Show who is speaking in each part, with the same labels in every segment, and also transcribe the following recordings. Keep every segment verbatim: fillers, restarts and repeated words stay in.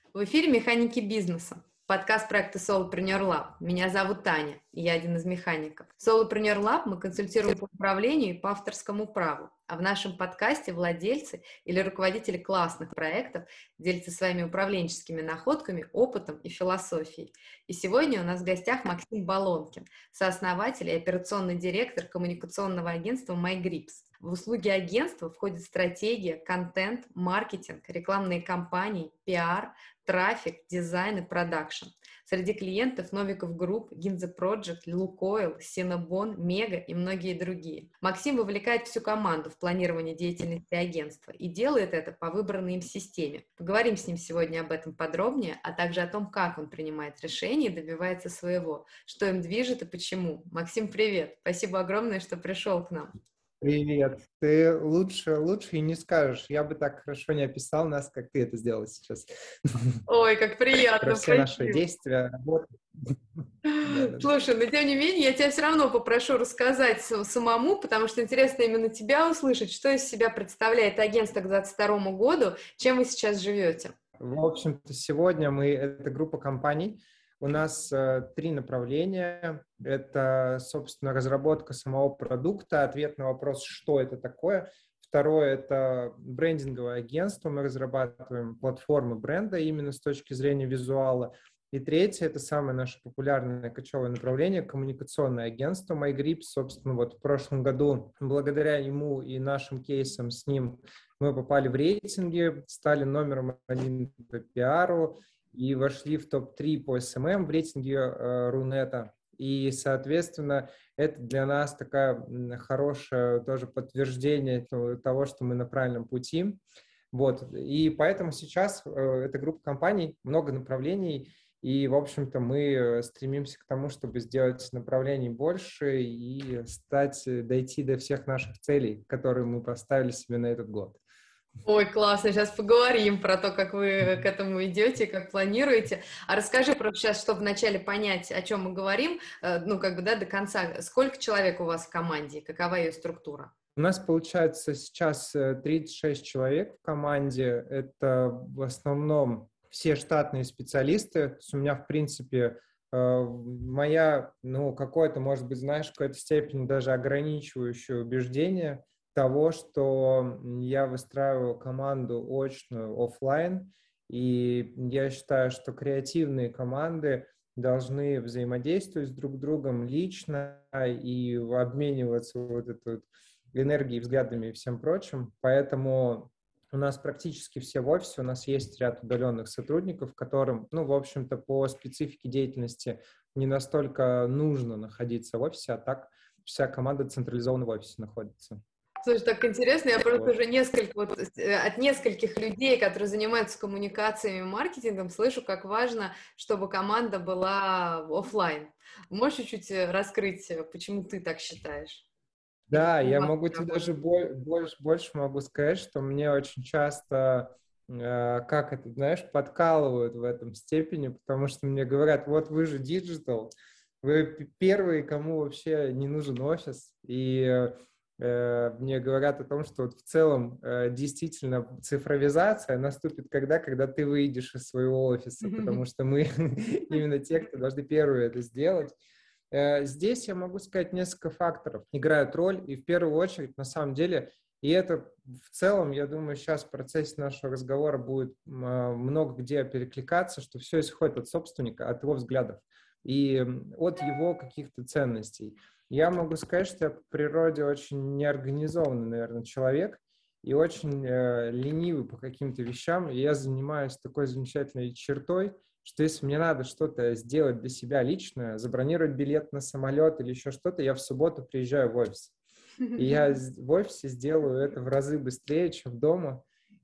Speaker 1: В эфире «Механики бизнеса». Подкаст проекта Solopreneur Lab. Меня зовут Таня, и я один из механиков. В Solopreneur Lab мы консультируем по управлению и по авторскому праву. А в нашем подкасте владельцы или руководители классных проектов делятся своими управленческими находками, опытом и философией. И сегодня у нас в гостях Максим Балонкин, сооснователь и операционный директор коммуникационного агентства MyGrips. В услуги агентства входит стратегия, контент, маркетинг, рекламные кампании, пиар, трафик, дизайн и продакшн. Среди клиентов Новиков Групп, Ginza Project, Lukoil, Cinnabon, Mega и многие другие. Максим вовлекает всю команду в планирование деятельности агентства и делает это по выбранной им системе. Поговорим с ним сегодня об этом подробнее, а также о том, как он принимает решения и добивается своего, что им движет и почему. Максим, привет! Спасибо огромное, что пришел к нам.
Speaker 2: Привет. Ты лучше, лучше и не скажешь. Я бы так хорошо не описал нас, как ты это сделала сейчас.
Speaker 1: Ой, как приятно.
Speaker 2: Про все наши действия, работы.
Speaker 1: Слушай, но тем не менее, я тебя все равно попрошу рассказать самому, потому что интересно именно тебя услышать, что из себя представляет агентство к двадцать второму году, чем вы сейчас живете.
Speaker 2: В общем-то, сегодня мы, это группа компаний, у нас э, три направления. Это, собственно, разработка самого продукта, ответ на вопрос, что это такое. Второе – это брендинговое агентство. Мы разрабатываем платформы бренда именно с точки зрения визуала. И третье – это самое наше популярное кочевое направление – коммуникационное агентство MyGrips. Собственно, вот в прошлом году, благодаря ему и нашим кейсам с ним, мы попали в рейтинги, стали номером один по пиару, и вошли в топ три по эс эм эм в рейтинге э, Рунета. И, соответственно, это для нас такое хорошее тоже подтверждение того, что мы на правильном пути. Вот. И поэтому сейчас э, эта группа компаний, много направлений, и, в общем-то, мы стремимся к тому, чтобы сделать направлений больше и стать, дойти до всех наших целей, которые мы поставили себе на этот год.
Speaker 1: Ой, классно, сейчас поговорим про то, как вы к этому идете, как планируете. А расскажи просто сейчас, чтобы вначале понять, о чем мы говорим, ну, как бы, да, до конца. Сколько человек у вас в команде, какова ее структура?
Speaker 2: У нас, получается, сейчас тридцать шесть человек в команде. Это в основном все штатные специалисты. То есть у меня, в принципе, моя, ну, какое-то, может быть, знаешь, в какой-то степени даже ограничивающее убеждение того, что я выстраиваю команду очную офлайн, и я считаю, что креативные команды должны взаимодействовать друг с другом лично и обмениваться вот этой вот энергией, взглядами и всем прочим. Поэтому у нас практически все в офисе, у нас есть ряд удаленных сотрудников, которым, ну, в общем-то, по специфике деятельности не настолько нужно находиться в офисе, а так вся команда централизованно в офисе находится.
Speaker 1: Слушай, так интересно, я просто уже несколько, вот, от нескольких людей, которые занимаются коммуникациями и маркетингом, слышу, как важно, чтобы команда была офлайн. Можешь чуть-чуть раскрыть, почему ты так считаешь?
Speaker 2: Да, я могу тебе даже больше, больше могу сказать, что мне очень часто, э, как это, знаешь, подкалывают в этом степени, потому что мне говорят, вот вы же диджитал, вы первые, кому вообще не нужен офис, и э, мне говорят о том, что вот в целом э, действительно цифровизация наступит когда, когда ты выйдешь из своего офиса, потому что мы именно те, кто должны первые это сделать. Здесь я могу сказать, несколько факторов играют роль, и в первую очередь, на самом деле, и это в целом, я думаю, сейчас в процессе нашего разговора будет много где перекликаться, что все исходит от собственника, от его взглядов и от его каких-то ценностей. Я могу сказать, что я по природе очень неорганизованный, наверное, человек и очень э, ленивый по каким-то вещам, и я занимаюсь такой замечательной чертой, что если мне надо что-то сделать для себя лично, забронировать билет на самолет или еще что-то, я в субботу приезжаю в офис. И я в офисе сделаю это в разы быстрее, чем дома.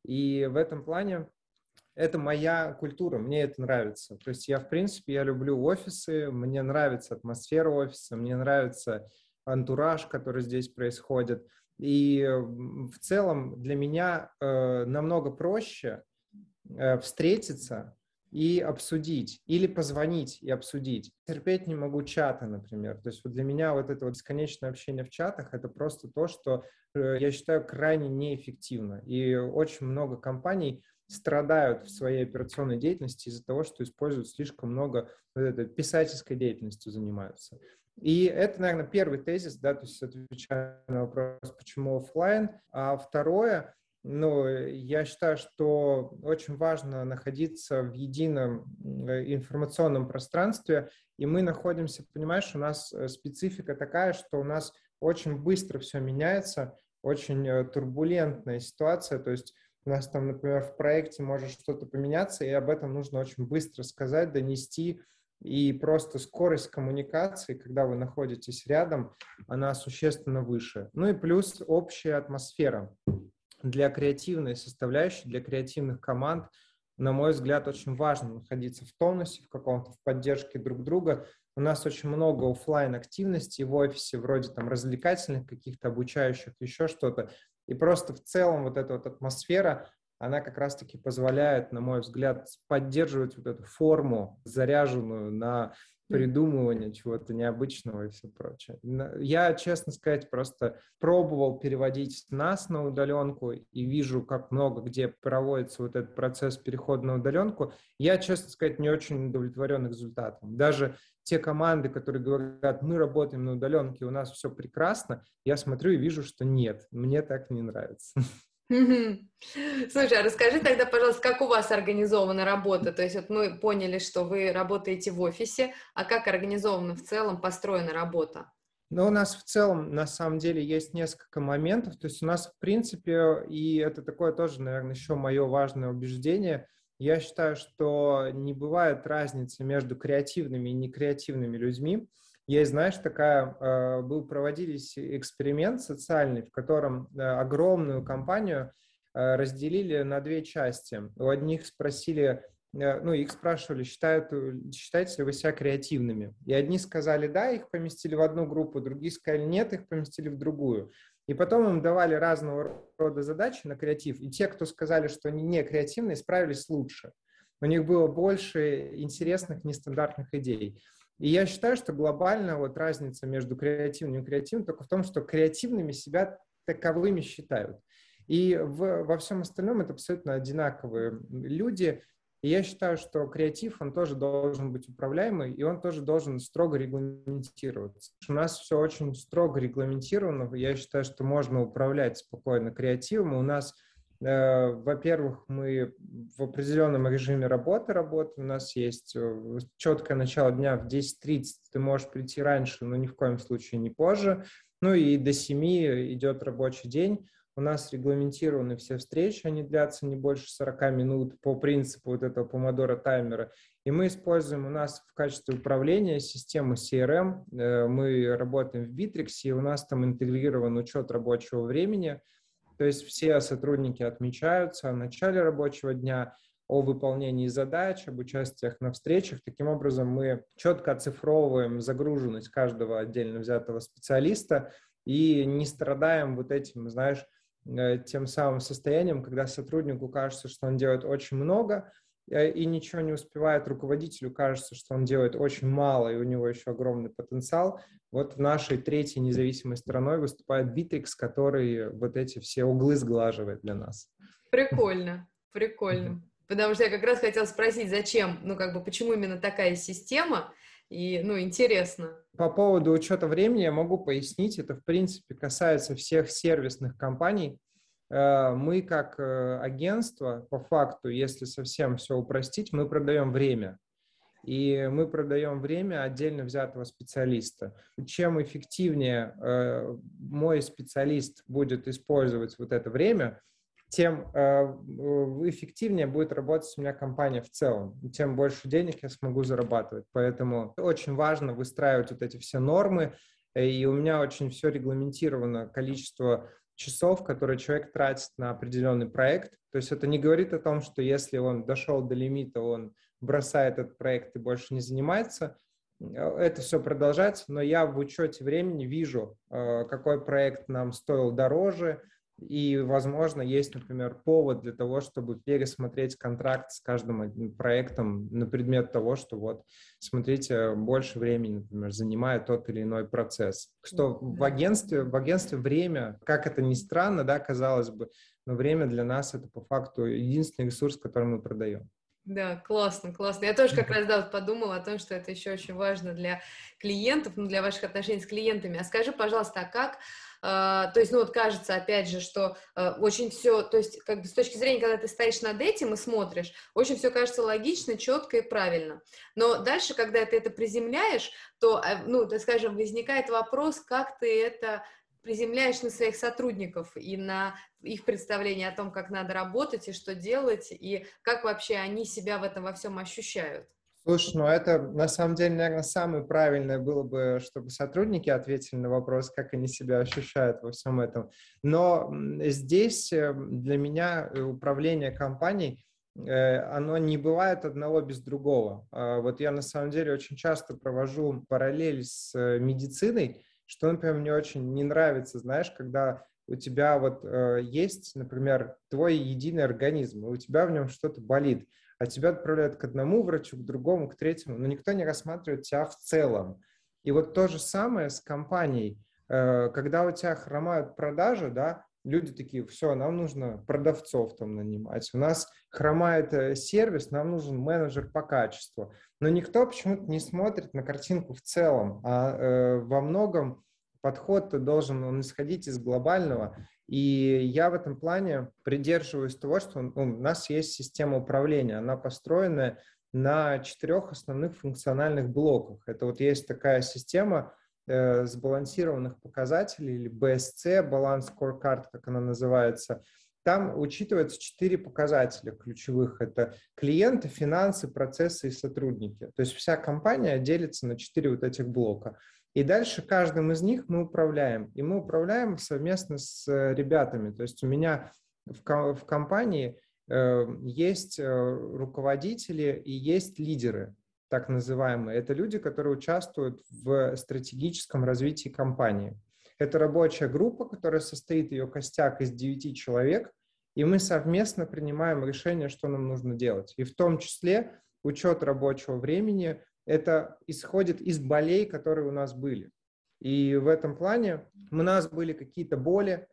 Speaker 2: И в этом плане это моя культура, мне это нравится. То есть я, в принципе, я люблю офисы, мне нравится атмосфера офиса, мне нравится антураж, который здесь происходит. И в целом для меня э, намного проще э, встретиться и обсудить, или позвонить и обсудить. Терпеть не могу чаты, например. То есть вот для меня вот это вот бесконечное общение в чатах – это просто то, что э, я считаю крайне неэффективно. И очень много компаний страдают в своей операционной деятельности из-за того, что используют слишком много вот этой писательской деятельностью занимаются. И это, наверное, первый тезис, да, то есть отвечая на вопрос, почему офлайн. А второе, ну, я считаю, что очень важно находиться в едином информационном пространстве, и мы находимся, понимаешь, у нас специфика такая, что у нас очень быстро все меняется, очень турбулентная ситуация, то есть у нас там, например, в проекте может что-то поменяться, и об этом нужно очень быстро сказать, донести, и просто скорость коммуникации, когда вы находитесь рядом, она существенно выше. Ну и плюс общая атмосфера. Для креативной составляющей, для креативных команд, на мой взгляд, очень важно находиться в тонусе, в каком-то, в поддержке друг друга. У нас очень много офлайн активностей в офисе, вроде там развлекательных, каких-то обучающих, еще что-то. И просто в целом вот эта вот атмосфера, она как раз-таки позволяет, на мой взгляд, поддерживать вот эту форму, заряженную на придумывание чего-то необычного и все прочее. Я, честно сказать, просто пробовал переводить нас на удаленку и вижу, как много где проводится вот этот процесс перехода на удаленку. Я, честно сказать, не очень удовлетворен результатом. Даже те команды, которые говорят, мы работаем на удаленке, у нас все прекрасно, я смотрю и вижу, что нет, мне так не нравится.
Speaker 1: Слушай, а расскажи тогда, пожалуйста, как у вас организована работа? То есть вот мы поняли, что вы работаете в офисе, а как организована в целом, построена работа?
Speaker 2: Ну, у нас в целом, на самом деле, есть несколько моментов. То есть у нас, в принципе, и это такое тоже, наверное, еще мое важное убеждение, я считаю, что не бывает разницы между креативными и некреативными людьми. Есть, знаешь, такая, был, проводились эксперимент социальный, в котором огромную компанию разделили на две части. У одних спросили, ну, их спрашивали, считают, считаете ли вы себя креативными? И одни сказали да, их поместили в одну группу, другие сказали нет, их поместили в другую. И потом им давали разного рода задачи на креатив, и те, кто сказали, что они не креативные, справились лучше. У них было больше интересных, нестандартных идей. И я считаю, что глобально вот разница между креативным и некреативным только в том, что креативными себя таковыми считают. И в, во всем остальном это абсолютно одинаковые люди. И я считаю, что креатив, он тоже должен быть управляемый, и он тоже должен строго регламентироваться. У нас все очень строго регламентировано. Я считаю, что можно управлять спокойно креативом. У нас, э, во-первых, мы в определенном режиме работы работаем. У нас есть четкое начало дня в десять тридцать. Ты можешь прийти раньше, но ни в коем случае не позже. Ну и до семи идет рабочий день. У нас регламентированы все встречи, они длятся не больше сорока минут по принципу вот этого помодоро таймера. И мы используем у нас в качестве управления систему си эр эм. Мы работаем в Bittrex, и у нас там интегрирован учет рабочего времени. То есть все сотрудники отмечаются о начале рабочего дня, о выполнении задач, об участиях на встречах. Таким образом, мы четко оцифровываем загруженность каждого отдельно взятого специалиста и не страдаем вот этим, знаешь, тем самым состоянием, когда сотруднику кажется, что он делает очень много и ничего не успевает, руководителю кажется, что он делает очень мало и у него еще огромный потенциал. Вот нашей третьей независимой стороной выступает Bittrex, который вот эти все углы сглаживает для нас.
Speaker 1: Прикольно, прикольно. Потому что я как раз хотела спросить, зачем, ну как бы, почему именно такая система, и, ну, интересно.
Speaker 2: По поводу учета времени я могу пояснить, это, в принципе, касается всех сервисных компаний. Мы, как агентство, по факту, если совсем все упростить, мы продаем время. И мы продаем время отдельно взятого специалиста. Чем эффективнее мой специалист будет использовать вот это время, тем эффективнее будет работать у меня компания в целом, тем больше денег я смогу зарабатывать. Поэтому очень важно выстраивать вот эти все нормы, и у меня очень все регламентировано, количество часов, которые человек тратит на определенный проект. То есть это не говорит о том, что если он дошел до лимита, он бросает этот проект и больше не занимается. Это все продолжается, но я в учете времени вижу, какой проект нам стоил дороже, и, возможно, есть, например, повод для того, чтобы пересмотреть контракт с каждым проектом на предмет того, что вот, смотрите, больше времени, например, занимает тот или иной процесс. Что в агентстве, в агентстве время, как это ни странно, да, казалось бы, но время для нас — это по факту единственный ресурс, который мы продаем.
Speaker 1: Да, классно, классно. Я тоже как раз, да, вот подумала о том, что это еще очень важно для клиентов, ну, для ваших отношений с клиентами. А скажи, пожалуйста, а как, э, то есть, ну, вот кажется, опять же, что э, очень все, то есть, как бы с точки зрения, когда ты стоишь над этим и смотришь, очень все кажется логично, четко и правильно. Но дальше, когда ты это приземляешь, то, э, ну, так скажем, возникает вопрос, как ты это приземляешь на своих сотрудников и на их представление о том, как надо работать и что делать, и как вообще они себя в этом во всем ощущают.
Speaker 2: Слушай, ну это на самом деле, наверное, самое правильное было бы, чтобы сотрудники ответили на вопрос, как они себя ощущают во всем этом. Но здесь для меня управление компанией, оно не бывает одного без другого. Вот я на самом деле очень часто провожу параллель с медициной, что, например, мне очень не нравится, знаешь, когда у тебя вот э, есть, например, твой единый организм, и у тебя в нем что-то болит, а тебя отправляют к одному врачу, к другому, к третьему, но никто не рассматривает тебя в целом. И вот то же самое с компанией. Э, когда у тебя хромают продажи, да, люди такие: все, нам нужно продавцов там нанимать, у нас хромает э, сервис, нам нужен менеджер по качеству. Но никто почему-то не смотрит на картинку в целом, а э, во многом подход должен он исходить из глобального. И я в этом плане придерживаюсь того, что ну, у нас есть система управления, она построена на четырех основных функциональных блоках. Это вот есть такая система э, сбалансированных показателей, или би эс си, Balance Scorecard, как она называется. Там учитываются четыре показателя ключевых. Это клиенты, финансы, процессы и сотрудники. То есть вся компания делится на четыре вот этих блока. И дальше каждым из них мы управляем. И мы управляем совместно с ребятами. То есть у меня в, в компании э, есть руководители и есть лидеры, так называемые. Это люди, которые участвуют в стратегическом развитии компании. Это рабочая группа, которая состоит, ее костяк, из девяти человек, и мы совместно принимаем решение, что нам нужно делать. И в том числе учет рабочего времени. Это исходит из болей, которые у нас были. И в этом плане у нас были какие-то боли.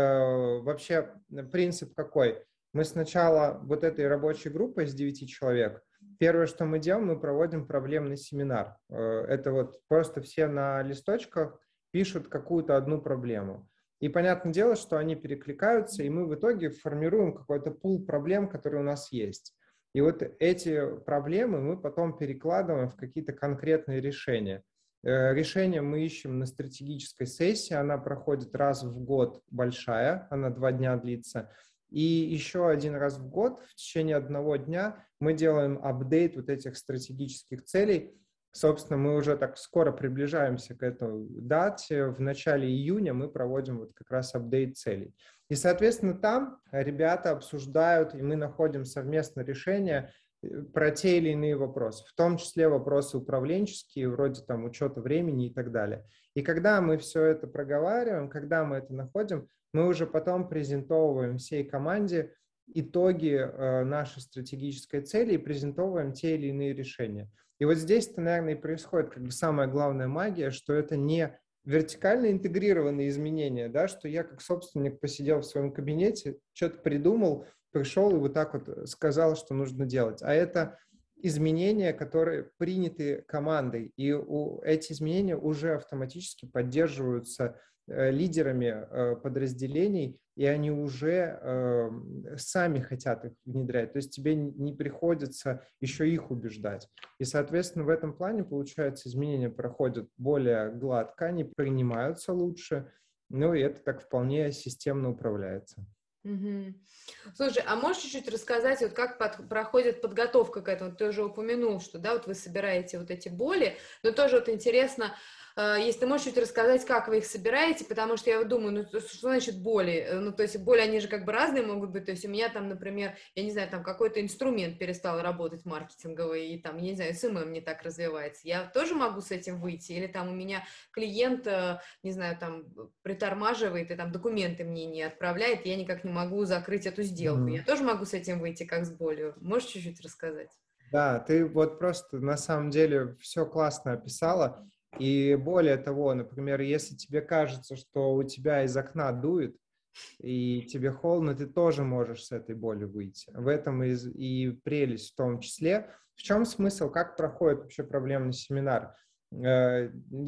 Speaker 2: Э, вообще принцип какой? Мы сначала вот этой рабочей группой из девяти человек, первое, что мы делаем, мы проводим проблемный семинар. Э, это вот просто все на листочках пишут какую-то одну проблему. И понятное дело, что они перекликаются, и мы в итоге формируем какой-то пул проблем, которые у нас есть. И вот эти проблемы мы потом перекладываем в какие-то конкретные решения. Решение мы ищем на стратегической сессии, она проходит раз в год, большая, она два дня длится. И еще один раз в год, в течение одного дня, мы делаем апдейт вот этих стратегических целей. Собственно, мы уже так скоро приближаемся к этой дате. В начале июня мы проводим вот как раз апдейт целей. И, соответственно, там ребята обсуждают, и мы находим совместное решение про те или иные вопросы, в том числе вопросы управленческие, вроде там учета времени и так далее. И когда мы все это проговариваем, когда мы это находим, мы уже потом презентовываем всей команде итоги э, нашей стратегической цели и презентовываем те или иные решения. И вот здесь-то, наверное, и происходит как бы самая главная магия, что это не вертикально интегрированные изменения, да, что я как собственник посидел в своем кабинете, что-то придумал, пришел и вот так вот сказал, что нужно делать. А это изменения, которые приняты командой, и у, эти изменения уже автоматически поддерживаются э, лидерами э, подразделений, и они уже э, сами хотят их внедрять. То есть тебе не приходится еще их убеждать. И, соответственно, в этом плане, получается, изменения проходят более гладко, они принимаются лучше, ну и это так вполне системно управляется.
Speaker 1: Угу. Слушай, а можешь чуть-чуть рассказать, вот как под, проходит подготовка к этому? Ты уже упомянул, что, да, вот вы собираете вот эти боли, но тоже вот интересно, э, если ты можешь чуть рассказать, как вы их собираете, потому что я вот думаю, ну, что значит боли? Ну, то есть боли, они же как бы разные могут быть, то есть у меня там, например, я не знаю, там какой-то инструмент перестал работать маркетинговый, и там, я не знаю, эс эм эм не так развивается, я тоже могу с этим выйти? Или там у меня клиент, э, не знаю, там притормаживает и там документы мне не отправляет, и я никак не могу закрыть эту сделку. Mm-hmm. Я тоже могу с этим выйти, как с болью? Можешь чуть-чуть рассказать?
Speaker 2: Да, ты вот просто на самом деле все классно описала. И более того, например, если тебе кажется, что у тебя из окна дует, и тебе холодно, ты тоже можешь с этой болью выйти. В этом и, и прелесть в том числе. В чем смысл, как проходит вообще проблемный семинар? Я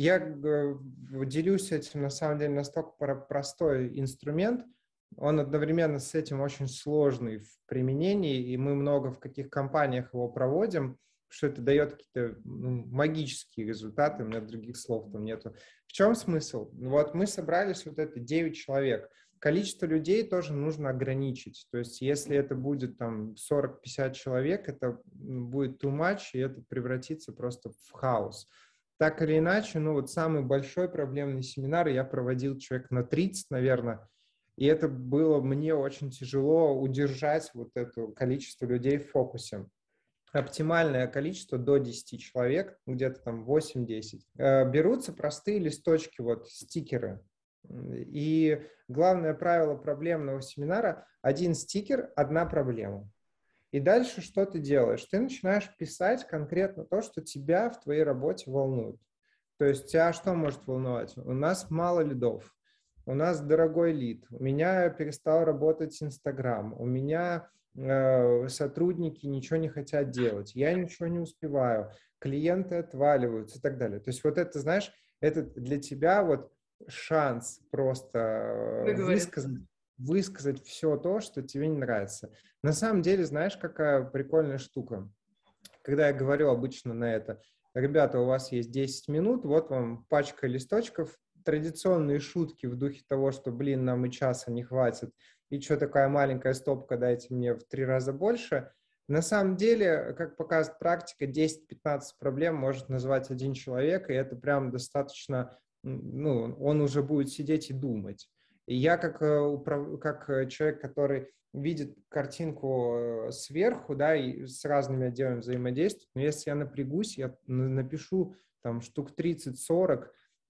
Speaker 2: делюсь этим, на самом деле, настолько простой инструмент, он одновременно с этим очень сложный в применении, и мы много в каких компаниях его проводим, что это дает какие-то ну, магические результаты, у меня других слов там нету. В чем смысл? Вот мы собрались, вот это девять человек. Количество людей тоже нужно ограничить. То есть если это будет там сорок-пятьдесят человек, это будет too much, и это превратится просто в хаос. Так или иначе, ну вот самый большой проблемный семинар я проводил человек на тридцать, наверное, и это было мне очень тяжело удержать вот это количество людей в фокусе. Оптимальное количество до десяти человек, где-то там восемь-десять. Берутся простые листочки, вот стикеры. И главное правило проблемного семинара – один стикер, одна проблема. И дальше что ты делаешь? Ты начинаешь писать конкретно то, что тебя в твоей работе волнует. То есть тебя что может волновать? У нас мало лидов, у нас дорогой лид, у меня перестал работать Инстаграм, у меня э, сотрудники ничего не хотят делать, я ничего не успеваю, клиенты отваливаются и так далее. То есть вот это, знаешь, это для тебя вот шанс просто высказать, высказать все то, что тебе не нравится. На самом деле, знаешь, какая прикольная штука? Когда я говорю обычно на это, ребята, у вас есть десять минут, вот вам пачка листочков, традиционные шутки в духе того, что, блин, нам и часа не хватит, и что такая маленькая стопка, дайте мне в три раза больше. На самом деле, как показывает практика, десять-пятнадцать проблем может назвать один человек, и это прям достаточно, ну, он уже будет сидеть и думать. И я как, как человек, который видит картинку сверху, да, и с разными отделами взаимодействует, но если я напрягусь, я напишу там штук тридцать-сорок,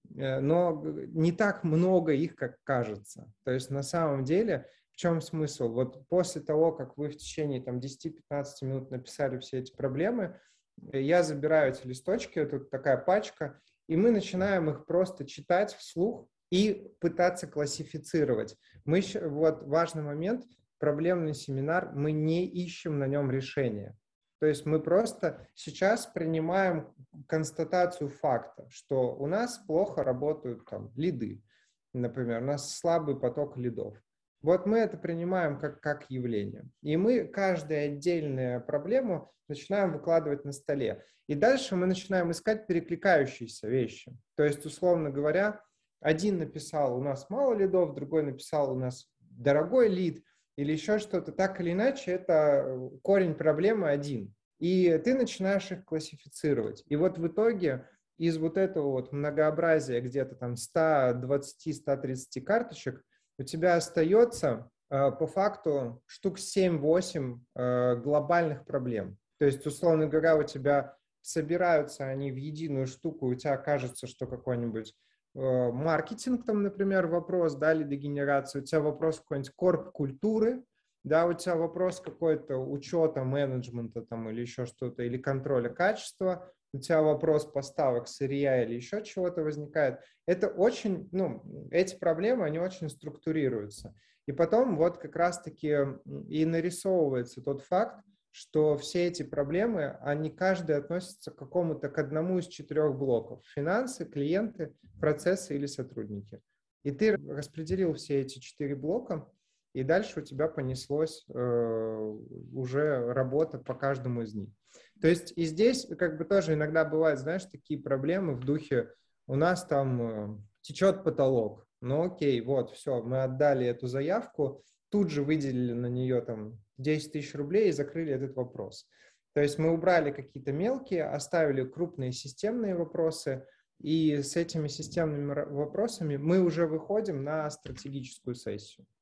Speaker 2: но не так много их, как кажется. То есть на самом деле в чем смысл? Вот после того, как вы в течение там десяти-пятнадцати минут написали все эти проблемы, я забираю эти листочки, тут такая пачка, и мы начинаем их просто читать вслух и пытаться классифицировать. Мы, вот важный момент, проблемный семинар, мы не ищем на нем решения. То есть мы просто сейчас принимаем констатацию факта, что у нас плохо работают там лиды, например, у нас слабый поток лидов. Вот мы это принимаем как, как явление. И мы каждую отдельную проблему начинаем выкладывать на столе. И дальше мы начинаем искать перекликающиеся вещи. То есть, условно говоря, один написал, у нас мало лидов, другой написал, у нас дорогой лид, или еще что-то. Так или иначе, это корень проблемы один. И ты начинаешь их классифицировать. И вот в итоге из вот этого вот многообразия где-то там сто двадцать - сто тридцать карточек у тебя остается э, по факту штук семь-восемь э, глобальных проблем. То есть, условно говоря, у тебя собираются они в единую штуку, у тебя кажется, что какой-нибудь э, маркетинг, там, например, вопрос, да, лидогенерация, у тебя вопрос какой-нибудь корп-культуры, да, у тебя вопрос какой-то учета, менеджмента там или еще что-то, или контроля качества, у тебя вопрос поставок сырья или еще чего-то возникает. Это очень, ну, эти проблемы, они очень структурируются. И потом вот как раз-таки и нарисовывается тот факт, что все эти проблемы, они каждый относятся к какому-то, к одному из четырех блоков. Финансы, клиенты, процессы или сотрудники. И ты распределил все эти четыре блока, и дальше у тебя понеслось э, уже работа по каждому из них. То есть и здесь как бы тоже иногда бывают, знаешь, такие проблемы в духе, у нас там э, течет потолок, ну окей, вот, все, мы отдали эту заявку, тут же выделили на нее там десять тысяч рублей и закрыли этот вопрос. То есть мы убрали какие-то мелкие, оставили крупные системные вопросы, и с этими системными вопросами мы уже выходим на стратегическую сессию.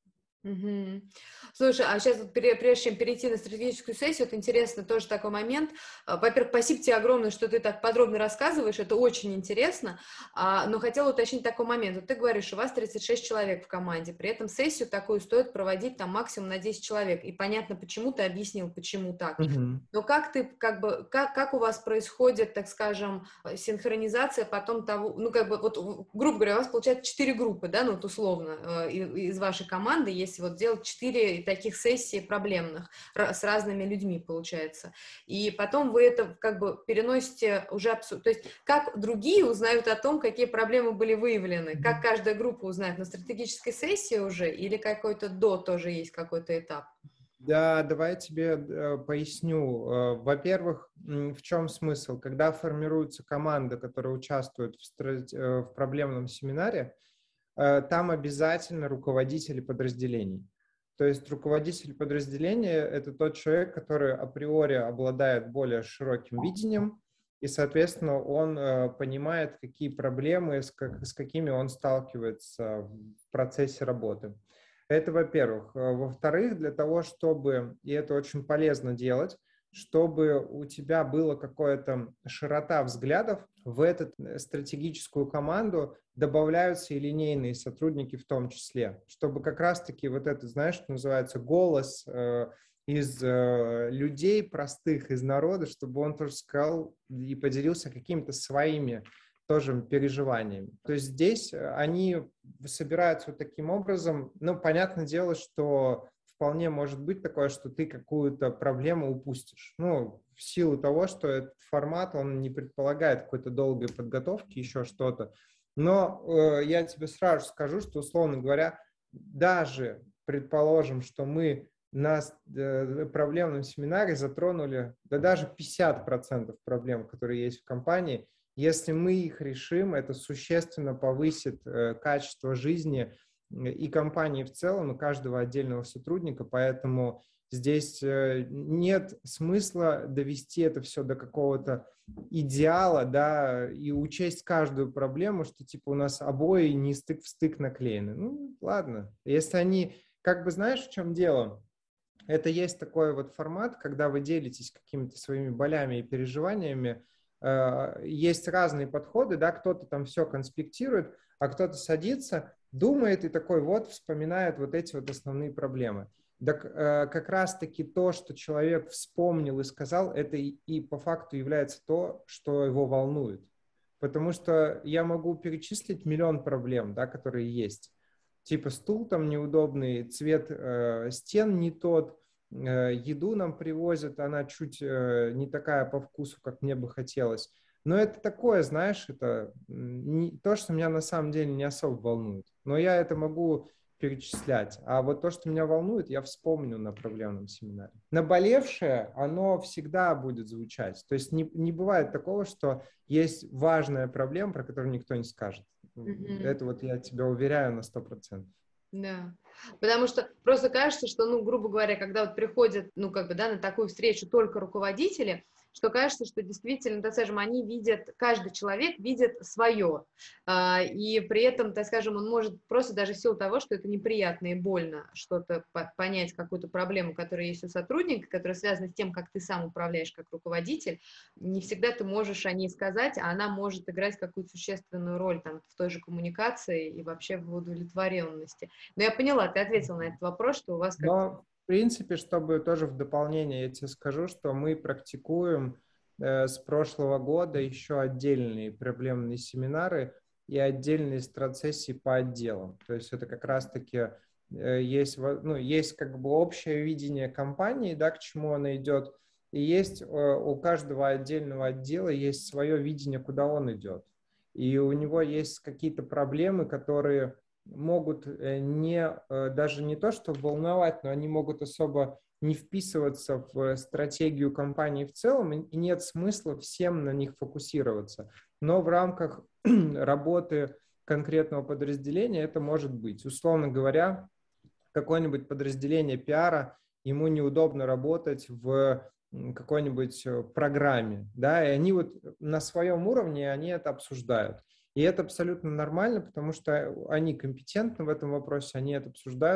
Speaker 1: Угу. Слушай, а сейчас, вот, прежде чем перейти на стратегическую сессию, вот интересно тоже такой момент. Во-первых, спасибо тебе огромное, что ты так подробно рассказываешь, это очень интересно, а, но хотела уточнить такой момент. Вот ты говоришь, у вас тридцать шесть человек в команде, при этом сессию такую стоит проводить там максимум на десять человек, и понятно, почему ты объяснил, почему так.
Speaker 2: Угу.
Speaker 1: Но как ты, как бы, как, как у вас происходит, так скажем, синхронизация потом того, ну, как бы, вот, грубо говоря, у вас получается четыре группы, да, ну, вот условно, из вашей команды, если вот делать четыре таких сессии проблемных с разными людьми, получается. И потом вы это, как бы, переносите уже, абсу... то есть, как другие узнают о том, какие проблемы были выявлены, как каждая группа узнает на стратегической сессии уже, или какой-то до тоже есть какой-то этап?
Speaker 2: Да, давай я тебе э, поясню. Э, во-первых, в чем смысл? Когда формируется команда, которая участвует в, страт... э, в проблемном семинаре, э, там обязательно руководители подразделений. То есть руководитель подразделения – это тот человек, который априори обладает более широким видением, и, соответственно, он э, понимает, какие проблемы, с, как, с какими он сталкивается в процессе работы. Это, во-первых. Во-вторых, для того, чтобы, и это очень полезно делать, чтобы у тебя была какая-то широта взглядов, в эту стратегическую команду добавляются и линейные сотрудники в том числе, чтобы как раз-таки вот это, знаешь, что называется, голос э, из э, людей простых, из народа, чтобы он тоже сказал и поделился какими-то своими тоже переживаниями. То есть здесь они собираются вот таким образом. Ну, понятное дело, что вполне может быть такое, что ты какую-то проблему упустишь. Ну, в силу того, что этот формат, он не предполагает какой-то долгой подготовки, еще что-то. Но э, я тебе сразу скажу, что, условно говоря, даже предположим, что мы на э, проблемном семинаре затронули, да даже пятьдесят процентов проблем, которые есть в компании. Если мы их решим, это существенно повысит э, качество жизни и компании в целом, и каждого отдельного сотрудника, поэтому здесь э, нет смысла довести это все до какого-то идеала, да, и учесть каждую проблему, что типа у нас обои не стык в стык наклеены. Ну, ладно. Если они, как бы знаешь, в чем дело? Это есть такой вот формат, когда вы делитесь какими-то своими болями и переживаниями. Есть разные подходы, да, кто-то там все конспектирует, а кто-то садится, думает и такой вот вспоминает вот эти вот основные проблемы. Так как раз-таки то, что человек вспомнил и сказал, это и, и по факту является то, что его волнует. Потому что я могу перечислить миллион проблем, да, которые есть. Типа стул там неудобный, цвет э, стен не тот, э, еду нам привозят, она чуть э, не такая по вкусу, как мне бы хотелось. Но это такое, знаешь, это не, то, что меня на самом деле не особо волнует. Но я это могу перечислять. А вот то, что меня волнует, я вспомню на проблемном семинаре. Наболевшее, оно всегда будет звучать. То есть не, не бывает такого, что есть важная проблема, про которую никто не скажет. Mm-hmm. Это вот я тебя уверяю на сто процентов.
Speaker 1: Да, потому что просто кажется, что, ну, грубо говоря, когда вот приходят, ну, как бы, да, на такую встречу только руководители, что кажется, что действительно, так скажем, они видят, каждый человек видит свое, и при этом, так скажем, он может просто даже в силу того, что это неприятно и больно что-то понять, какую-то проблему, которая есть у сотрудника, которая связана с тем, как ты сам управляешь как руководитель, не всегда ты можешь о ней сказать, а она может играть какую-то существенную роль там в той же коммуникации и вообще в удовлетворенности. Но я поняла, ты ответил на этот вопрос, что у вас как-то...
Speaker 2: Но, в принципе, чтобы тоже в дополнение я тебе скажу, что мы практикуем э, с прошлого года еще отдельные проблемные семинары и отдельные страцессии по отделам. То есть это как раз-таки э, есть, ну, есть как бы общее видение компании, да, к чему она идет, и есть э, у каждого отдельного отдела есть свое видение, куда он идет. И у него есть какие-то проблемы, которые... могут не, даже не то, что волновать, но они могут особо не вписываться в стратегию компании в целом, и нет смысла всем на них фокусироваться. Но в рамках работы конкретного подразделения это может быть. Условно говоря, какое-нибудь подразделение пиара, ему неудобно работать в какой-нибудь программе, да, и они вот на своем уровне, они это обсуждают. И это абсолютно нормально, потому что они компетентны в этом вопросе, они это обсуждают,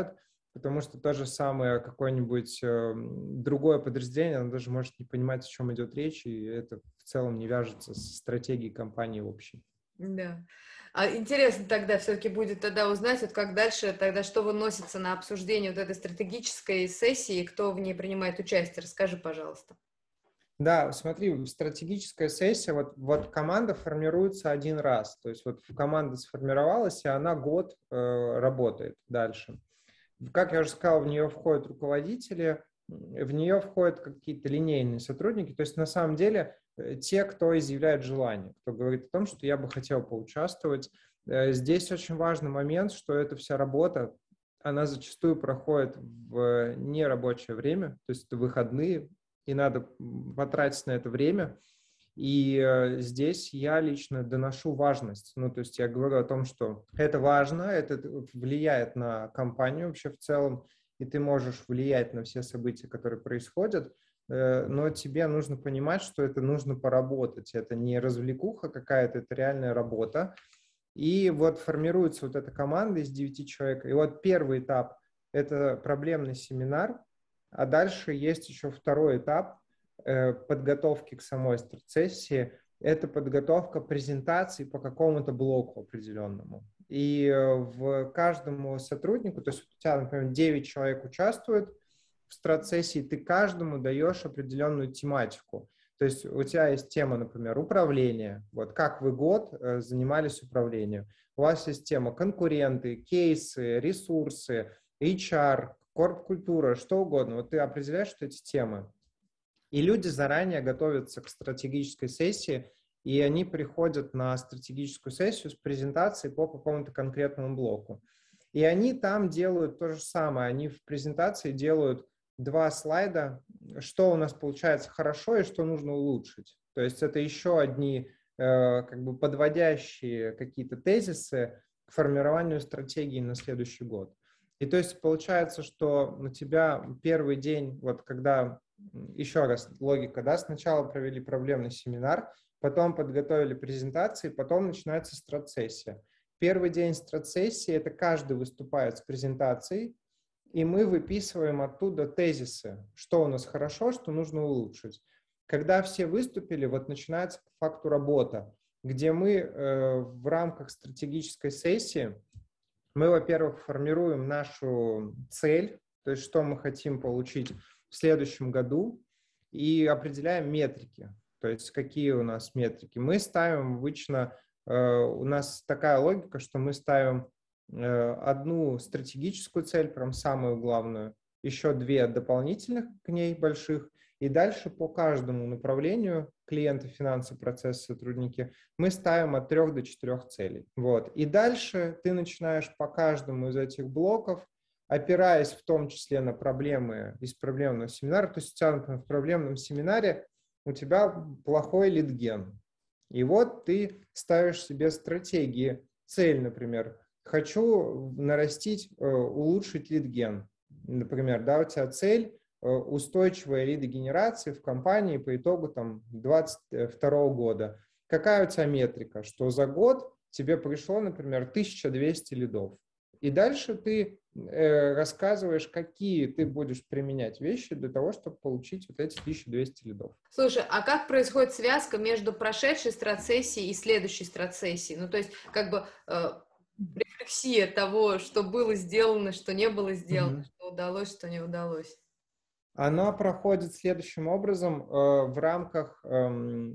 Speaker 2: потому что то же самое какое-нибудь э, другое подразделение, оно даже может не понимать, о чем идет речь, и это в целом не вяжется с стратегией компании общей.
Speaker 1: Да. А интересно тогда все-таки будет тогда узнать, вот как дальше, тогда что выносится на обсуждение вот этой стратегической сессии, кто в ней принимает участие. Расскажи, пожалуйста.
Speaker 2: Да, смотри, стратегическая сессия, вот, вот команда формируется один раз, то есть вот команда сформировалась, и она год э, работает дальше. Как я уже сказал, в нее входят руководители, в нее входят какие-то линейные сотрудники, то есть на самом деле те, кто изъявляет желание, кто говорит о том, что я бы хотел поучаствовать. Здесь очень важный момент, что эта вся работа, она зачастую проходит в нерабочее время, то есть это выходные, и надо потратить на это время. И э, здесь я лично доношу важность. Ну, то есть я говорю о том, что это важно, это влияет на компанию вообще в целом, и ты можешь влиять на все события, которые происходят, э, но тебе нужно понимать, что это нужно поработать. Это не развлекуха какая-то, это реальная работа. И вот формируется вот эта команда из девяти человек. И вот первый этап – это проблемный семинар, а дальше есть еще второй этап подготовки к самой сессии, это подготовка презентаций по какому-то блоку определенному. И в каждому сотруднику, то есть у тебя, например, девять человек участвуют в стратсессии, ты каждому даешь определенную тематику. То есть у тебя есть тема, например, управление. Вот как вы год занимались управлением. У вас есть тема конкуренты, кейсы, ресурсы, эйч ар, корп-культура, что угодно. Вот ты определяешь, что эти темы. И люди заранее готовятся к стратегической сессии, и они приходят на стратегическую сессию с презентацией по какому-то конкретному блоку. И они там делают то же самое. Они в презентации делают два слайда, что у нас получается хорошо и что нужно улучшить. То есть это еще одни э, как бы подводящие какие-то тезисы к формированию стратегии на следующий год. И то есть получается, что у тебя первый день, вот когда... Еще раз, логика, да, сначала провели проблемный семинар, потом подготовили презентации, потом начинается стратсессия. Первый день стратсессии – это каждый выступает с презентацией, и мы выписываем оттуда тезисы, что у нас хорошо, что нужно улучшить. Когда все выступили, вот начинается по факту работа, где мы э, в рамках стратегической сессии, мы, во-первых, формируем нашу цель, то есть что мы хотим получить в следующем году, и определяем метрики. То есть какие у нас метрики. Мы ставим обычно, э, у нас такая логика, что мы ставим э, одну стратегическую цель, прям самую главную, еще две дополнительных к ней больших, и дальше по каждому направлению клиенты, финансы, процессы, сотрудники мы ставим от трех до четырех целей. Вот. И дальше ты начинаешь по каждому из этих блоков, опираясь в том числе на проблемы из проблемного семинара, то есть у тебя, например, в проблемном семинаре у тебя плохой лидген. И вот ты ставишь себе стратегии, цель, например, хочу нарастить, улучшить лидген. Например, да, у тебя цель устойчивая лидогенерация в компании по итогу там двадцать второго года. Какая у тебя метрика? Что за год тебе пришло, например, тысяча двести лидов. И дальше ты э, рассказываешь, какие ты будешь применять вещи для того, чтобы получить вот эти тысяча двести лидов.
Speaker 1: Слушай, а как происходит связка между прошедшей стратсессией и следующей стратсессией? Ну, то есть, как бы э, рефлексия того, что было сделано, что не было сделано, mm-hmm. что удалось, что не удалось.
Speaker 2: Она проходит следующим образом. Э, в рамках э,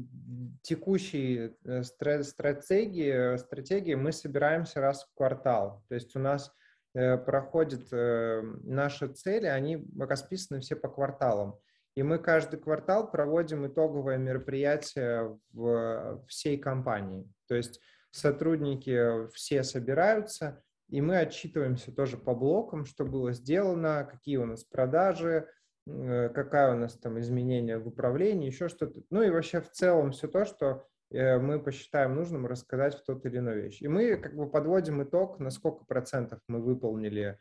Speaker 2: текущей стратегии, стратегии мы собираемся раз в квартал. То есть у нас э, проходят э, наши цели, они расписаны все по кварталам. И мы каждый квартал проводим итоговое мероприятие в всей компании. То есть сотрудники все собираются, и мы отчитываемся тоже по блокам, что было сделано, какие у нас продажи, какая у нас там изменения в управлении, еще что-то. Ну и вообще в целом все то, что мы посчитаем нужным рассказать в тот или иной вещь. И мы как бы подводим итог, на сколько процентов мы выполнили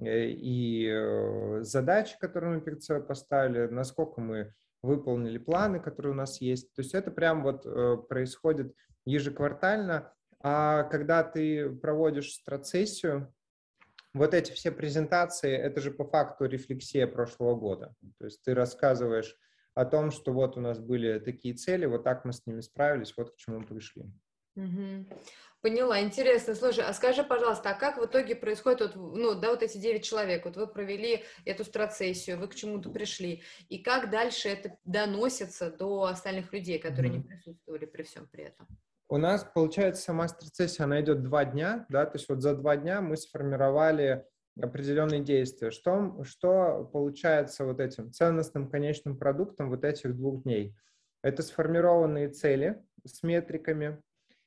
Speaker 2: и задачи, которые мы перед собой поставили, насколько мы выполнили планы, которые у нас есть. То есть это прям вот происходит ежеквартально. А когда ты проводишь стратсессию, вот эти все презентации, это же по факту рефлексия прошлого года. То есть ты рассказываешь о том, что вот у нас были такие цели, вот так мы с ними справились, вот к чему мы пришли.
Speaker 1: Угу. Поняла, интересно. Слушай, а скажи, пожалуйста, а как в итоге происходит, вот, ну, да, вот эти девять человек, вот вы провели эту страцессию, вы к чему-то пришли, и как дальше это доносится до остальных людей, которые не
Speaker 2: Мгм.
Speaker 1: присутствовали при всем при этом?
Speaker 2: У нас, получается, сама страцессия, она идет два дня, да, то есть вот за два дня мы сформировали определенные действия. Что, что получается вот этим ценностным конечным продуктом вот этих двух дней? Это сформированные цели с метриками,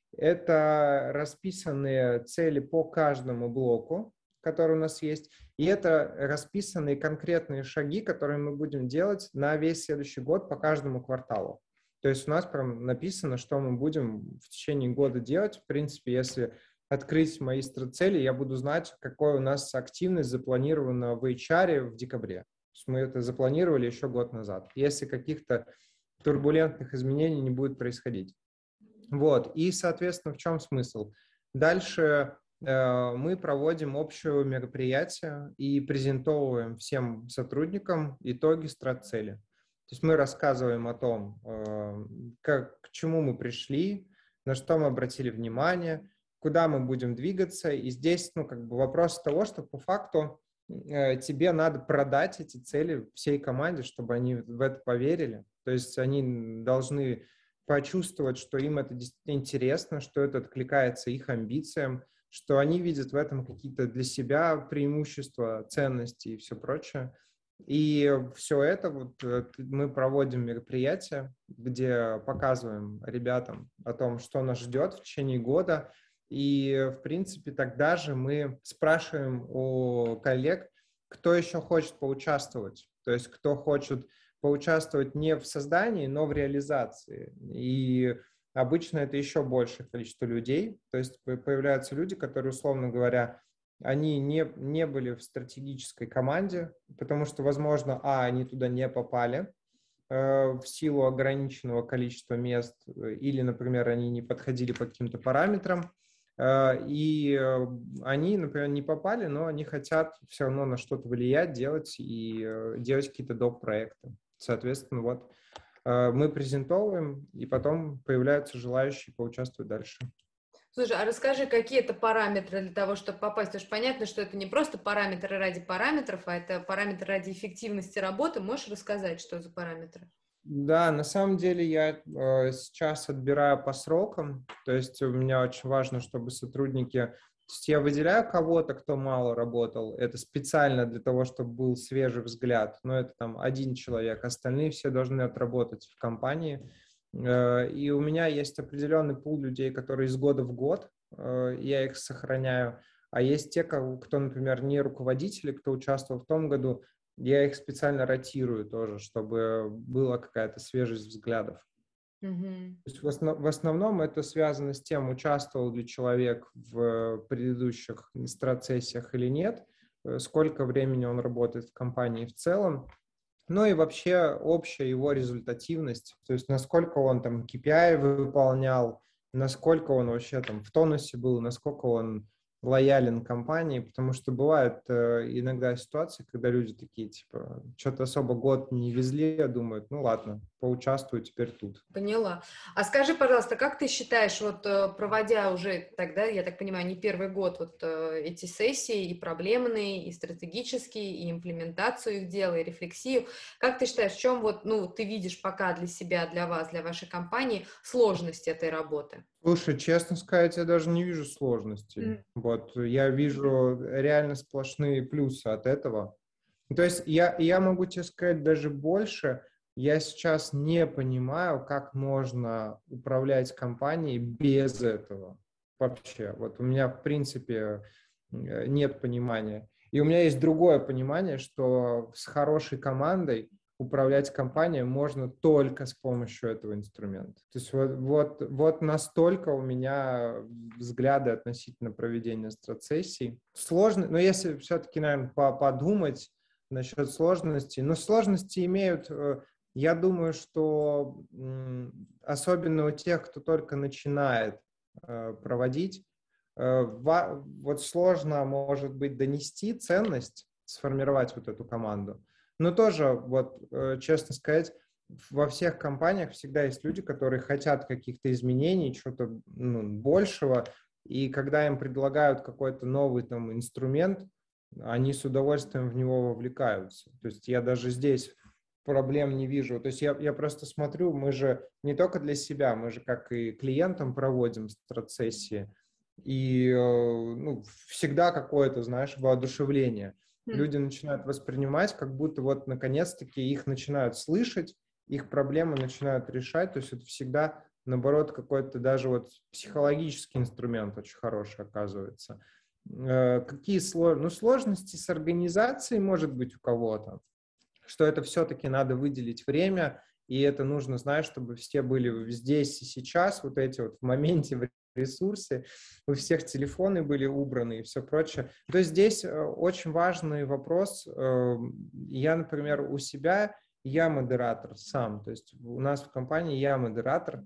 Speaker 2: это расписанные цели по каждому блоку, который у нас есть, и это расписанные конкретные шаги, которые мы будем делать на весь следующий год по каждому кварталу. То есть у нас прям написано, что мы будем в течение года делать. В принципе, если открыть мои цели, я буду знать, какая у нас активность запланирована в эйч ар в декабре. То есть мы это запланировали еще год назад. Если каких-то турбулентных изменений не будет происходить. Вот, и, соответственно, в чем смысл? Дальше э, мы проводим общее мероприятие и презентовываем всем сотрудникам итоги страт-цели. То есть мы рассказываем о том, э, как, к чему мы пришли, на что мы обратили внимание, куда мы будем двигаться. И здесь, ну, как бы вопрос того, что по факту э, тебе надо продать эти цели всей команде, чтобы они в это поверили. То есть они должны почувствовать, что им это действительно интересно, что это откликается их амбициям, что они видят в этом какие-то для себя преимущества, ценности и все прочее. И все это вот мы проводим мероприятия, где показываем ребятам о том, что нас ждет в течение года. И, в принципе, тогда же мы спрашиваем у коллег, кто еще хочет поучаствовать, то есть кто хочет поучаствовать не в создании, но в реализации. И обычно это еще большее количество людей. То есть появляются люди, которые, условно говоря, они не, не были в стратегической команде, потому что, возможно, а, они туда не попали э, в силу ограниченного количества мест, или, например, они не подходили по каким-то параметрам, э, и э, они, например, не попали, но они хотят все равно на что-то влиять, делать и э, делать какие-то доп. Проекты. Соответственно, вот э, мы презентовываем, и потом появляются желающие поучаствовать дальше.
Speaker 1: Слушай, а расскажи, какие это параметры для того, чтобы попасть? Потому что понятно, что это не просто параметры ради параметров, а это параметры ради эффективности работы. Можешь рассказать, что за параметры?
Speaker 2: Да, на самом деле я э, сейчас отбираю по срокам, то есть у меня очень важно, чтобы сотрудники, то есть я выделяю кого-то, кто мало работал, это специально для того, чтобы был свежий взгляд, но это там один человек, остальные все должны отработать в компании, э, и у меня есть определенный пул людей, которые из года в год, э, я их сохраняю, а есть те, кто, например, не руководители, кто участвовал в том году, я их специально ротирую тоже, чтобы была какая-то свежесть взглядов.
Speaker 1: Mm-hmm.
Speaker 2: То есть в, основ, в основном это связано с тем, участвовал ли человек в предыдущих страцессиях или нет, сколько времени он работает в компании в целом, ну и вообще общая его результативность, то есть насколько он там кей пи ай выполнял, насколько он вообще там в тонусе был, насколько он лоялен компании, потому что бывают э, иногда ситуации, когда люди такие, типа, что-то особо год не везли, а думают, ну ладно, поучаствую теперь тут.
Speaker 1: Поняла. А скажи, пожалуйста, как ты считаешь, вот проводя уже тогда, я так понимаю, не первый год вот эти сессии, и проблемные, и стратегические, и имплементацию их дела, и рефлексию, как ты считаешь, в чем вот, ну, ты видишь пока для себя, для вас, для вашей компании сложность этой работы?
Speaker 2: Слушай, честно сказать, я даже не вижу сложностей. Mm. Вот, я вижу реально сплошные плюсы от этого. То есть я, я могу тебе сказать даже больше, я сейчас не понимаю, как можно управлять компанией без этого вообще. Вот у меня, в принципе, нет понимания. И у меня есть другое понимание, что с хорошей командой управлять компанией можно только с помощью этого инструмента. То есть вот, вот, вот настолько у меня взгляды относительно проведения страцессий. Сложно, но если все-таки, наверное, подумать насчет сложностей, но сложности имеют, я думаю, что особенно у тех, кто только начинает проводить, вот сложно, может быть, донести ценность, сформировать вот эту команду. Но тоже, вот, честно сказать, во всех компаниях всегда есть люди, которые хотят каких-то изменений, чего-то ну, большего, и когда им предлагают какой-то новый там инструмент, они с удовольствием в него вовлекаются. То есть я даже здесь проблем не вижу. То есть я, я просто смотрю, мы же не только для себя, мы же как и клиентам проводим страт-сессии, и ну, всегда какое-то, знаешь, воодушевление. Люди начинают воспринимать, как будто вот наконец-таки их начинают слышать, их проблемы начинают решать. То есть это всегда, наоборот, какой-то даже вот психологический инструмент очень хороший оказывается. Какие слож... ну, сложности с организацией, может быть, у кого-то, что это все-таки надо выделить время, и это нужно, знаешь, чтобы все были здесь и сейчас, вот эти вот в моменте, в ресурсе, у всех телефоны были убраны и все прочее. То есть здесь очень важный вопрос. Я, например, у себя, я модератор сам, то есть у нас в компании я модератор,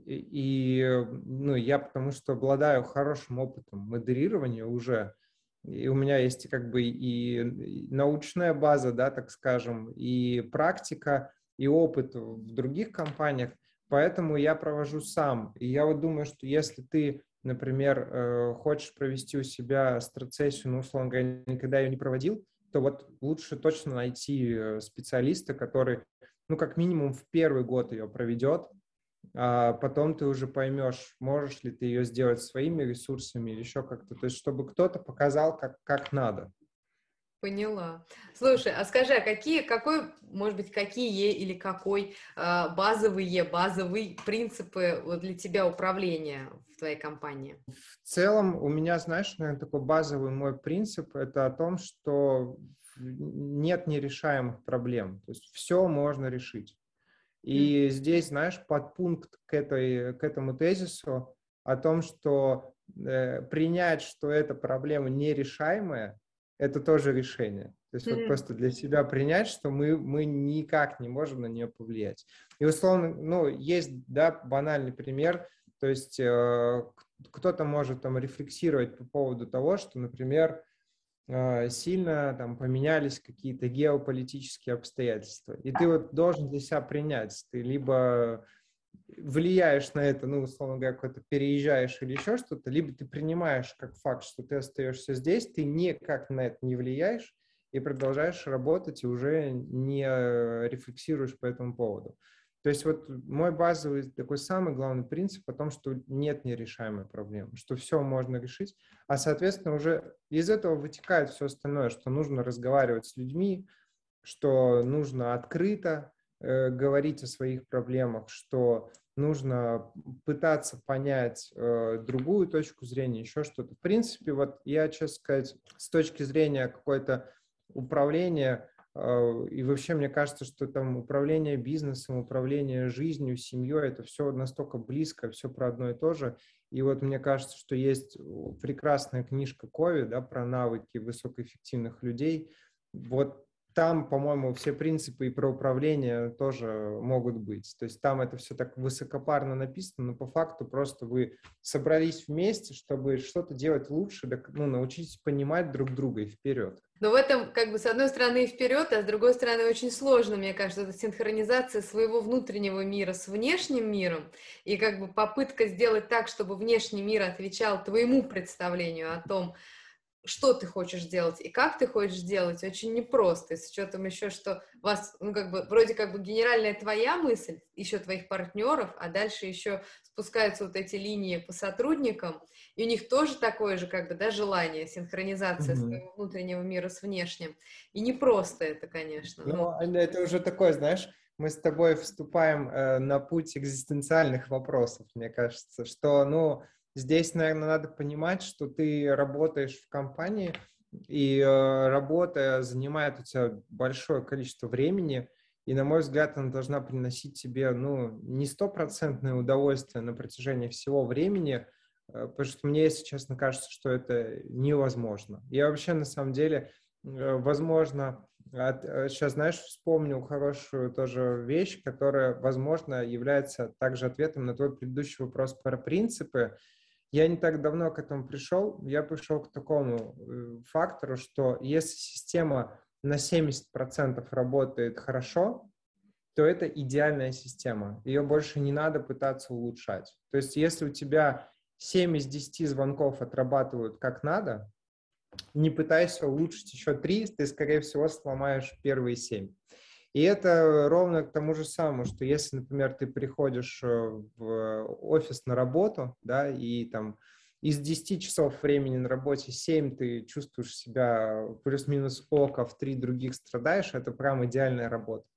Speaker 2: и ну, я потому что обладаю хорошим опытом модерирования уже, и у меня есть как бы и научная база, да, так скажем, и практика, и опыт в других компаниях, поэтому я провожу сам. И я вот думаю, что если ты, например, хочешь провести у себя страт-сессию, ну, условно говоря, никогда ее не проводил, то вот лучше точно найти специалиста, который, ну, как минимум в первый год ее проведет, а потом ты уже поймешь, можешь ли ты ее сделать своими ресурсами или еще как-то, то есть чтобы кто-то показал, как, как надо.
Speaker 1: Поняла. Слушай, а скажи, а какие, какой, может быть, какие или какой э, базовые, базовые принципы вот для тебя управления в твоей компании?
Speaker 2: В целом у меня, знаешь, наверное, такой базовый мой принцип, это о том, что нет нерешаемых проблем, то есть все можно решить. И mm. здесь, знаешь, подпункт к, этой, к этому тезису о том, что э, принять, что эта проблема нерешаемая, это тоже решение. То есть mm. вот просто для себя принять, что мы, мы никак не можем на нее повлиять. И условно, ну, есть, да, банальный пример, то есть э, кто-то может там рефлексировать по поводу того, что, например, сильно там поменялись какие-то геополитические обстоятельства. И ты вот должен для себя принять, ты либо влияешь на это, ну, условно говоря, какой-то переезжаешь или еще что-то, либо ты принимаешь как факт, что ты остаешься здесь, ты никак на это не влияешь и продолжаешь работать, и уже не рефлексируешь по этому поводу. То есть вот мой базовый такой самый главный принцип о том, что нет нерешаемой проблемы, что все можно решить, а, соответственно, уже из этого вытекает все остальное, что нужно разговаривать с людьми, что нужно открыто э, говорить о своих проблемах, что нужно пытаться понять э, другую точку зрения, еще что-то. В принципе, вот я, честно сказать, с точки зрения какой-то управления, и вообще, мне кажется, что там управление бизнесом, управление жизнью, семьей, это все настолько близко, все про одно и то же. И вот мне кажется, что есть прекрасная книжка Кови, да, про навыки высокоэффективных людей. Вот там, по-моему, все принципы и про управление тоже могут быть. То есть там это все так высокопарно написано, но по факту просто вы собрались вместе, чтобы что-то делать лучше, ну, научитесь понимать друг друга и вперед.
Speaker 1: Но в этом, как бы, с одной стороны, и вперед, а с другой стороны, очень сложно, мне кажется, это синхронизация своего внутреннего мира с внешним миром, и как бы попытка сделать так, чтобы внешний мир отвечал твоему представлению о том, что ты хочешь делать и как ты хочешь делать, очень непросто, и с учетом еще, что вас, ну, как бы, вроде как бы генеральная твоя мысль, еще твоих партнеров, а дальше еще спускаются вот эти линии по сотрудникам, и у них тоже такое же, как бы, да, желание, синхронизация mm-hmm. своего внутреннего мира с внешним, и непросто это, конечно.
Speaker 2: Ну, ну. Это уже такое, знаешь, мы с тобой вступаем э, на путь экзистенциальных вопросов, мне кажется, что, ну, здесь, наверное, надо понимать, что ты работаешь в компании, и э, работа занимает у тебя большое количество времени, и, на мой взгляд, она должна приносить тебе, ну, не стопроцентное удовольствие на протяжении всего времени, э, потому что мне, если честно, кажется, что это невозможно. Я вообще, на самом деле, э, возможно, от, э, сейчас, знаешь, вспомнил хорошую тоже вещь, которая, возможно, является также ответом на твой предыдущий вопрос про принципы. я не так давно к этому пришел, я пришел к такому э, фактору, что если система на семьдесят процентов работает хорошо, то это идеальная система. Ее больше не надо пытаться улучшать. То есть если у тебя семь из десяти звонков отрабатывают как надо, не пытайся улучшить еще три, ты, скорее всего, сломаешь первые семь. И это ровно к тому же самому, что если, например, ты приходишь в офис на работу, да, и там из десяти часов времени на работе семь ты чувствуешь себя плюс-минус ок, а в три других страдаешь, это прям идеальная работа.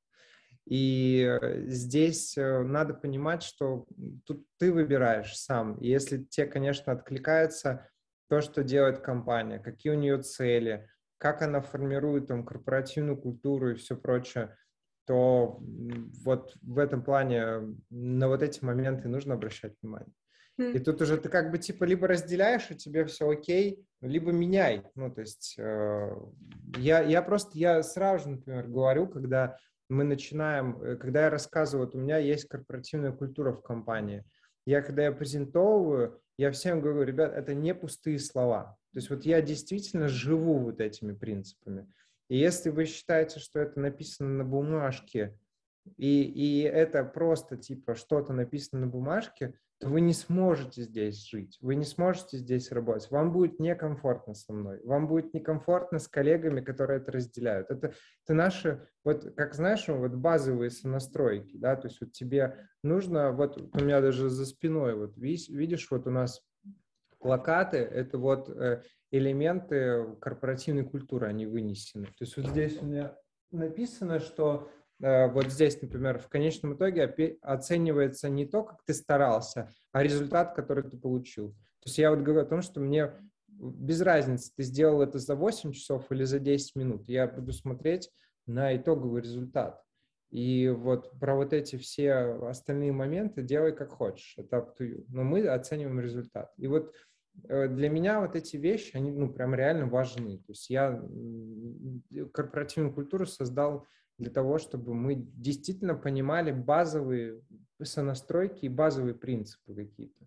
Speaker 2: И здесь надо понимать, что тут ты выбираешь сам. И если тебе, конечно, откликается то, что делает компания, какие у нее цели, как она формирует там корпоративную культуру и все прочее, то вот в этом плане на вот эти моменты нужно обращать внимание. И тут уже ты как бы типа либо разделяешь, и тебе все окей, либо меняй. Ну, то есть э, я, я просто, я сразу же, например, говорю, когда мы начинаем, когда я рассказываю, вот у меня есть корпоративная культура в компании, я когда я презентовываю, я всем говорю, ребят, это не пустые слова. То есть вот я действительно живу вот этими принципами. И если вы считаете, что это написано на бумажке, и, и это просто типа что-то написано на бумажке, то вы не сможете здесь жить, вы не сможете здесь работать, вам будет некомфортно со мной, вам будет некомфортно с коллегами, которые это разделяют. Это, это наши, вот как знаешь, вот базовые сонастройки, да, то есть вот тебе нужно, вот у меня даже за спиной, вот видишь, видишь вот у нас плакаты, это вот элементы корпоративной культуры, они вынесены. То есть вот здесь у меня написано, что вот здесь, например, в конечном итоге оценивается не то, как ты старался, а результат, который ты получил. То есть я вот говорю о том, что мне без разницы, ты сделал это за восемь часов или за десять минут. Я буду смотреть на итоговый результат. И вот про вот эти все остальные моменты делай как хочешь. Это up to you. Но мы оцениваем результат. И вот для меня вот эти вещи, они ну прям реально важны. То есть я корпоративную культуру создал для того, чтобы мы действительно понимали базовые сонастройки и базовые принципы какие-то.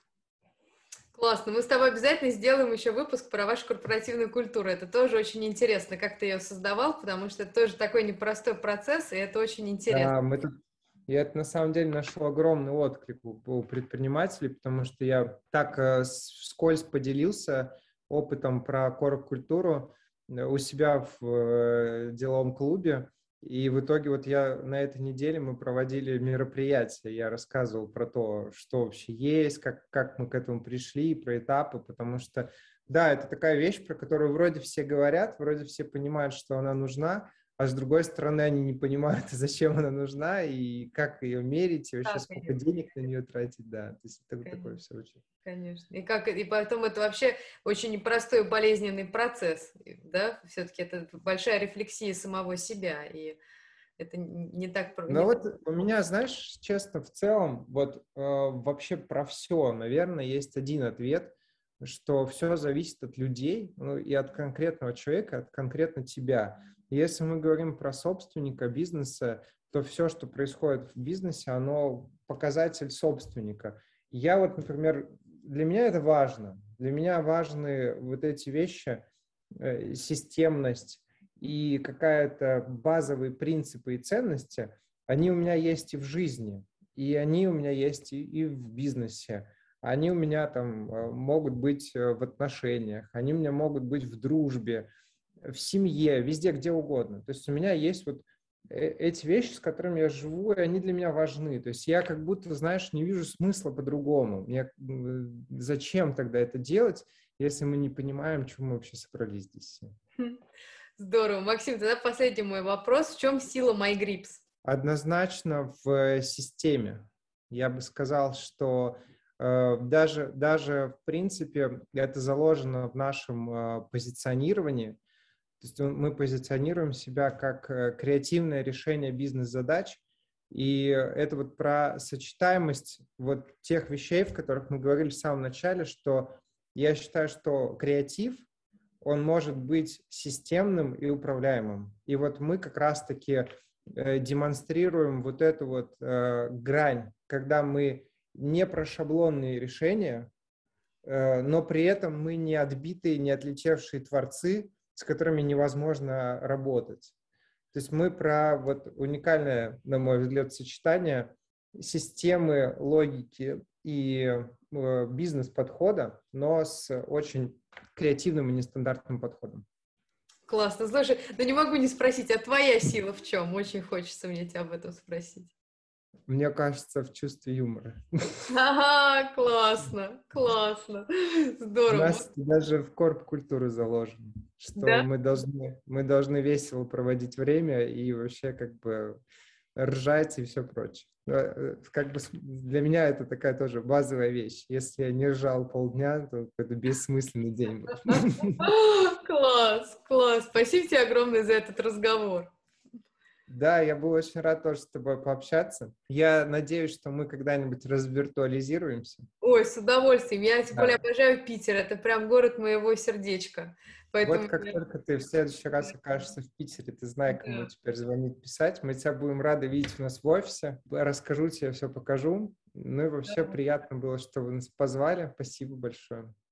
Speaker 1: Классно. Мы с тобой обязательно сделаем еще выпуск про вашу корпоративную культуру. Это тоже очень интересно, как ты ее создавал, потому что это тоже такой непростой процесс, и это очень интересно.
Speaker 2: Да, мы тут... Я это на самом деле нашел огромный отклик у, у предпринимателей, потому что я так э, вскользь поделился опытом про корп-культуру у себя в э, деловом клубе. И в итоге вот я на этой неделе мы проводили мероприятие, я рассказывал про то, что вообще есть, как, как мы к этому пришли, про этапы, потому что, да, это такая вещь, про которую вроде все говорят, вроде все понимают, что она нужна, а с другой стороны они не понимают, зачем она нужна и как ее мерить, и вообще
Speaker 1: Да,
Speaker 2: сколько
Speaker 1: конечно.
Speaker 2: денег на нее тратить, да, то есть это
Speaker 1: Конечно.
Speaker 2: такое все очень.
Speaker 1: Конечно. И, как, и потом это вообще очень непростой болезненный процесс, да, все-таки это большая рефлексия самого себя, и это не так...
Speaker 2: Ну
Speaker 1: не
Speaker 2: вот
Speaker 1: так...
Speaker 2: у меня, знаешь, честно, в целом, вот э, вообще про все, наверное, есть один ответ, что все зависит от людей, ну, и от конкретного человека, от конкретно тебя. Если мы говорим про собственника бизнеса, то все, что происходит в бизнесе, оно показатель собственника. Я вот, например, для меня это важно. Для меня важны вот эти вещи, э, системность и какая-то базовые принципы и ценности, они у меня есть и в жизни, и они у меня есть и, и в бизнесе. Они у меня там могут быть в отношениях, они у меня могут быть в дружбе, в семье, везде, где угодно. То есть у меня есть вот эти вещи, с которыми я живу, и они для меня важны. То есть я как будто, знаешь, не вижу смысла по-другому. Мне зачем тогда это делать, если мы не понимаем, чему мы вообще собрались здесь?
Speaker 1: Здорово. Максим, тогда последний мой вопрос. В чем сила MyGrips?
Speaker 2: Однозначно в системе. Я бы сказал, что э, даже, даже в принципе это заложено в нашем э, позиционировании. То есть мы позиционируем себя как э, креативное решение бизнес-задач. И это вот про сочетаемость вот тех вещей, в которых мы говорили в самом начале, что я считаю, что креатив, он может быть системным и управляемым. И вот мы как раз-таки э, демонстрируем вот эту вот э, грань, когда мы не про шаблонные решения, но при этом мы не отбитые, не отлетевшие творцы, с которыми невозможно работать. То есть мы про вот уникальное, на мой взгляд, сочетание системы, логики и бизнес-подхода, но с очень креативным и нестандартным подходом.
Speaker 1: Классно. Слушай, да не могу не спросить, а твоя сила в чем? Очень хочется мне тебя об этом спросить.
Speaker 2: Мне кажется, в чувстве юмора.
Speaker 1: Ага, классно, классно. Здорово.
Speaker 2: У нас даже в корп-культуру заложено, что да? мы, должны, мы должны весело проводить время и вообще как бы ржать и все прочее. Как бы для меня это такая тоже базовая вещь. Если я не ржал полдня, то это бессмысленный день был.
Speaker 1: Класс, класс. Спасибо тебе огромное за этот разговор.
Speaker 2: Да, я был очень рад тоже с тобой пообщаться. Я надеюсь, что мы когда-нибудь развиртуализируемся.
Speaker 1: Ой, с удовольствием. Я тем более да. обожаю Питер. Это прям город моего сердечка. Поэтому
Speaker 2: вот как
Speaker 1: я...
Speaker 2: только ты в следующий раз окажешься в Питере, ты знаешь, кому да. теперь звонить, писать. Мы тебя будем рады видеть у нас в офисе. Расскажу тебе, все покажу. Ну и вообще да. приятно было, что вы нас позвали. Спасибо большое.